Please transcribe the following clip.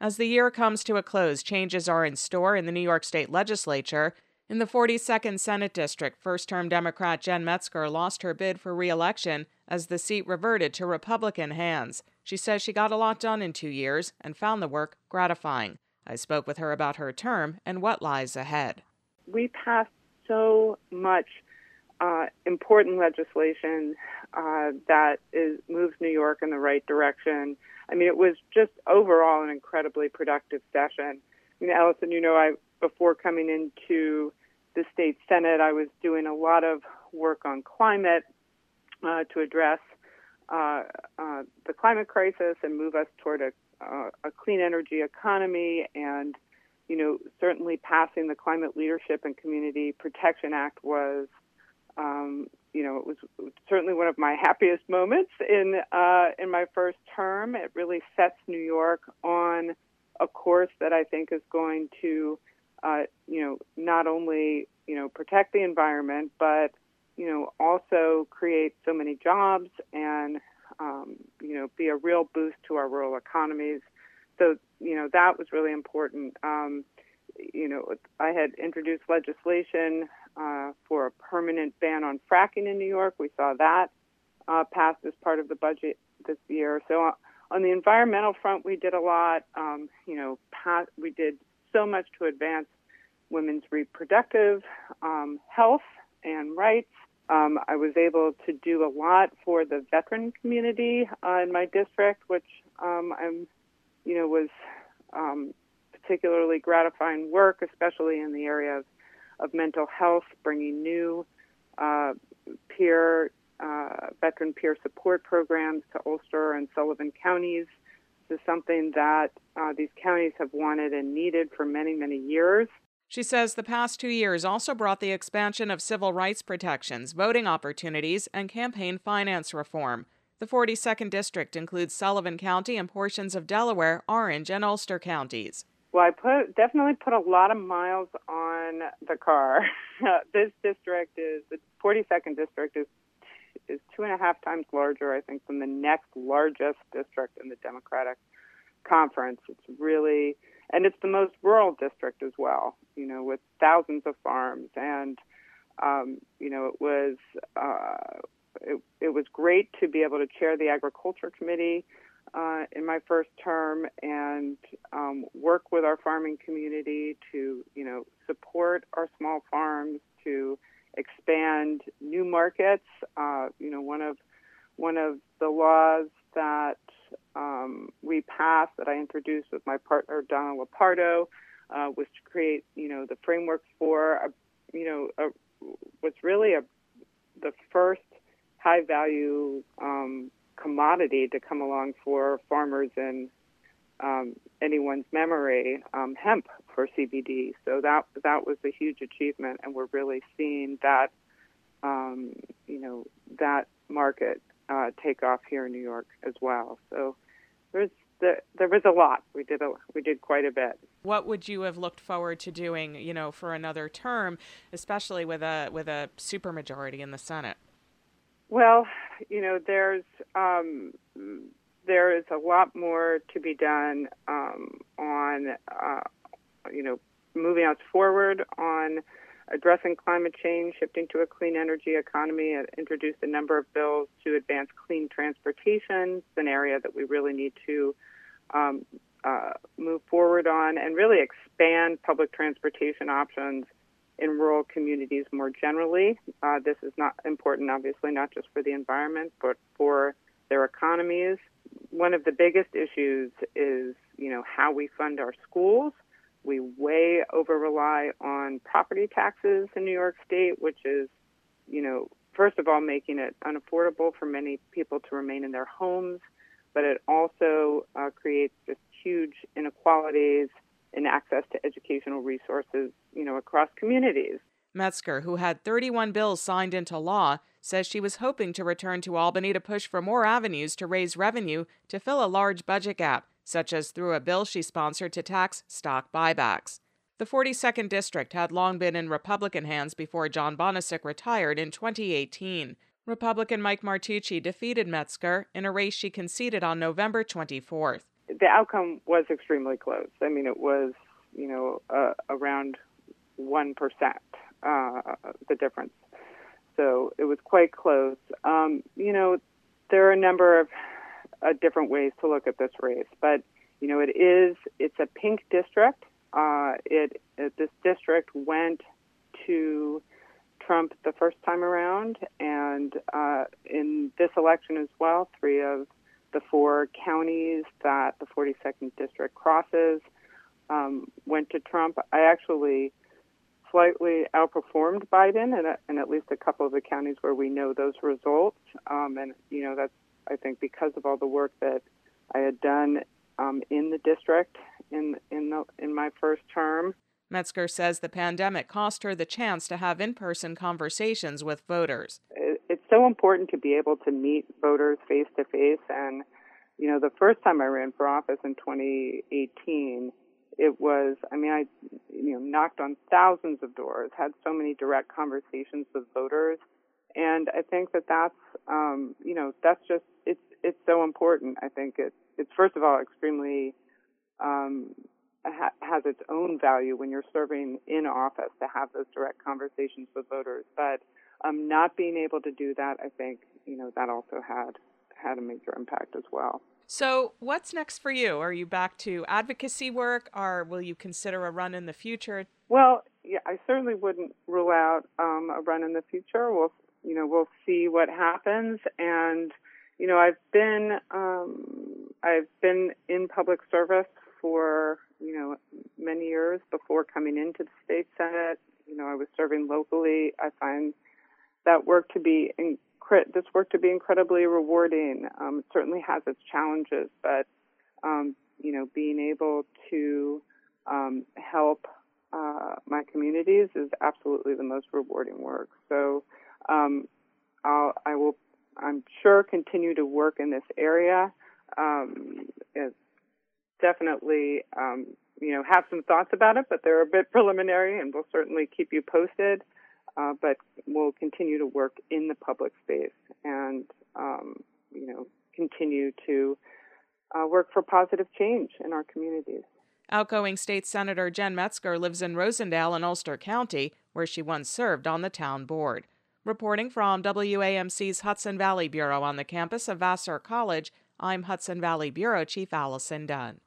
As the year comes to a close, changes are in store in the New York State Legislature. In the 42nd Senate District, first-term Democrat Jen Metzger lost her bid for re-election as the seat reverted to Republican hands. She says she got a lot done in 2 years and found the work gratifying. I spoke with her about her term and what lies ahead. We passed so much important legislation that moves New York in the right direction. I mean, it was just overall an incredibly productive session. I mean, Allison, before coming into the state Senate, I was doing a lot of work on climate to address the climate crisis and move us toward a clean energy economy. And, certainly passing the Climate Leadership and Community Protection Act was, it was certainly one of my happiest moments in my first term. It really sets New York on a course that I think is going to, not only, protect the environment, but, also create so many jobs and, be a real boost to our rural economies. So, that was really important. I had introduced legislation for a permanent ban on fracking in New York. We saw that passed as part of the budget this year. So on the environmental front, we did a lot. We did so much to advance women's reproductive health and rights. I was able to do a lot for the veteran community in my district, which was particularly gratifying work, especially in the area of mental health, bringing new veteran peer support programs to Ulster and Sullivan counties. This is something that these counties have wanted and needed for many, many years. She says the past 2 years also brought the expansion of civil rights protections, voting opportunities, and campaign finance reform. The 42nd District includes Sullivan County and portions of Delaware, Orange, and Ulster counties. Well, I definitely put a lot of miles on the car. This district the 42nd District is 2.5 times larger, I think, than the next largest district in the Democratic Conference. It's really, and it's the most rural district as well, with thousands of farms. And, it was great to be able to chair the Agriculture Committee in my first term and work with our farming community to, support our small farms, to expand new markets. One of the laws that we passed that I introduced with my partner Donna Lupardo was to create, the frameworks for, what's really the first high-value commodity to come along for farmers in anyone's memory, hemp for CBD. So that was a huge achievement, and we're really seeing that that market take off here in New York as well. So there was a lot. We did quite a bit. What would you have looked forward to doing, for another term, especially with a supermajority in the Senate? Well, there is a lot more to be done on, moving us forward on addressing climate change, shifting to a clean energy economy. I introduced a number of bills to advance clean transportation. It's an area that we really need to move forward on and really expand public transportation options in rural communities more generally. This is not important, obviously, not just for the environment, but for their economies. One of the biggest issues is, how we fund our schools. We way over-rely on property taxes in New York State, which is, first of all, making it unaffordable for many people to remain in their homes, but it also creates just huge inequalities in access to educational resources, across communities. Metzger, who had 31 bills signed into law, says she was hoping to return to Albany to push for more avenues to raise revenue to fill a large budget gap, such as through a bill she sponsored to tax stock buybacks. The 42nd District had long been in Republican hands before John Bonisic retired in 2018. Republican Mike Martucci defeated Metzger in a race she conceded on November 24th. the outcome was extremely close. I mean, it was, around 1%, the difference. So it was quite close. There are a number of different ways to look at this race, but it's a pink district. This district went to Trump the first time around, and in this election as well, 3 of the 4 counties that the 42nd district crosses went to Trump. I actually slightly outperformed Biden in at least a couple of the counties where we know those results, and that's, I think, because of all the work that I had done in the district in my first term. Metzger says the pandemic cost her the chance to have in-person conversations with voters. It's so important to be able to meet voters face to face. And, the first time I ran for office in 2018, I knocked on thousands of doors, had so many direct conversations with voters. And I think that's just, it's so important. I think it's first of all, extremely, has its own value when you're serving in office to have those direct conversations with voters. But not being able to do that, I think, that also had a major impact as well. So what's next for you? Are you back to advocacy work, or will you consider a run in the future? Well, yeah, I certainly wouldn't rule out a run in the future. We'll see what happens. And, I've been in public service for, many years before coming into the state Senate. I was serving locally. I find that work to be incredibly rewarding. It certainly has its challenges, but, being able to help my communities is absolutely the most rewarding work. So I will, I'm sure, continue to work in this area. It's definitely, have some thoughts about it, but they're a bit preliminary, and we'll certainly keep you posted. But we'll continue to work in the public space and, continue to work for positive change in our communities. Outgoing State Senator Jen Metzger lives in Rosendale in Ulster County, where she once served on the town board. Reporting from WAMC's Hudson Valley Bureau on the campus of Vassar College, I'm Hudson Valley Bureau Chief Allison Dunn.